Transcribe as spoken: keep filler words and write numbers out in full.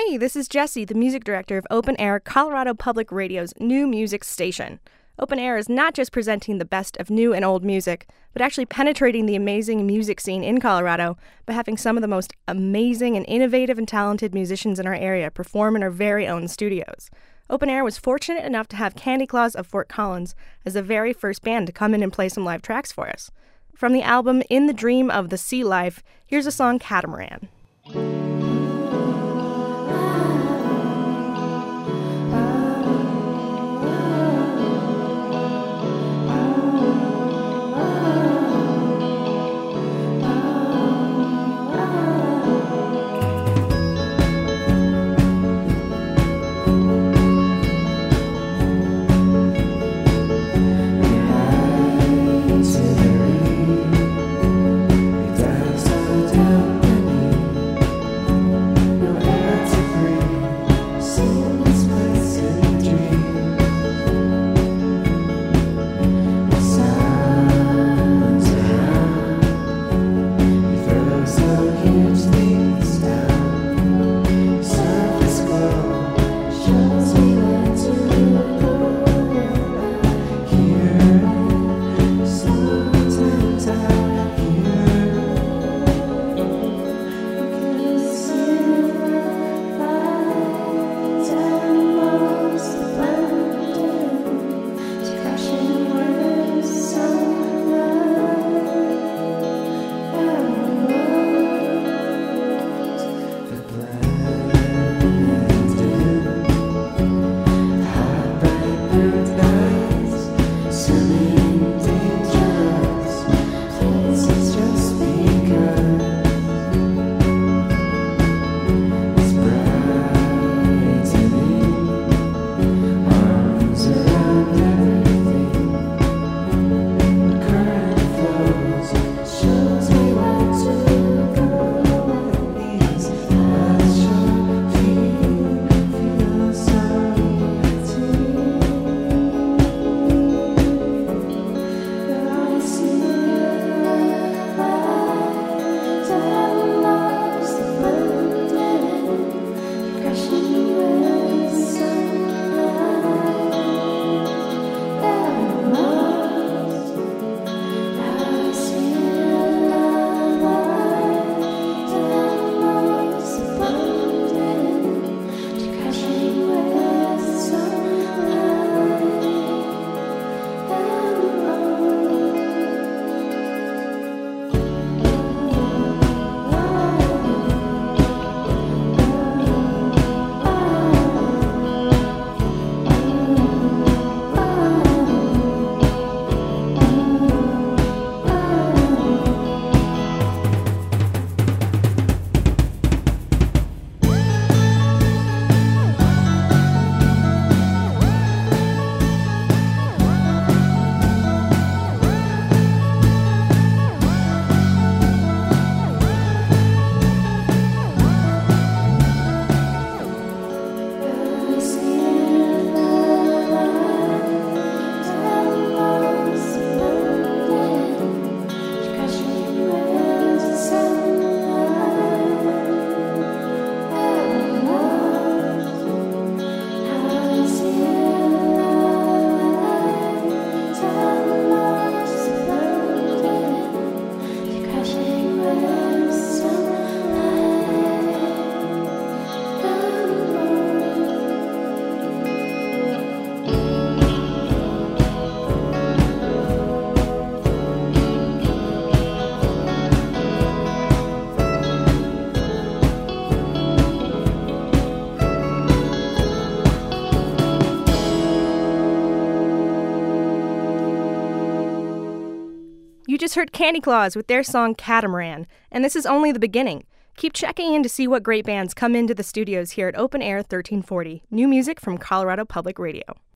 Hey, this is Jessie, the music director of Open Air, Colorado Public Radio's new music station. Open Air is not just presenting the best of new and old music, but actually penetrating the amazing music scene in Colorado by having some of the most amazing and innovative and talented musicians in our area perform in our very own studios. Open Air was fortunate enough to have Candy Claus of Fort Collins as the very first band to come in and play some live tracks for us. From the album In the Dream of the Sea Life, here's a song, Catamaran. You just heard Candy Claus with their song Catamaran, and this is only the beginning. Keep checking in to see what great bands come into the studios here at Open Air thirteen forty. New music from Colorado Public Radio.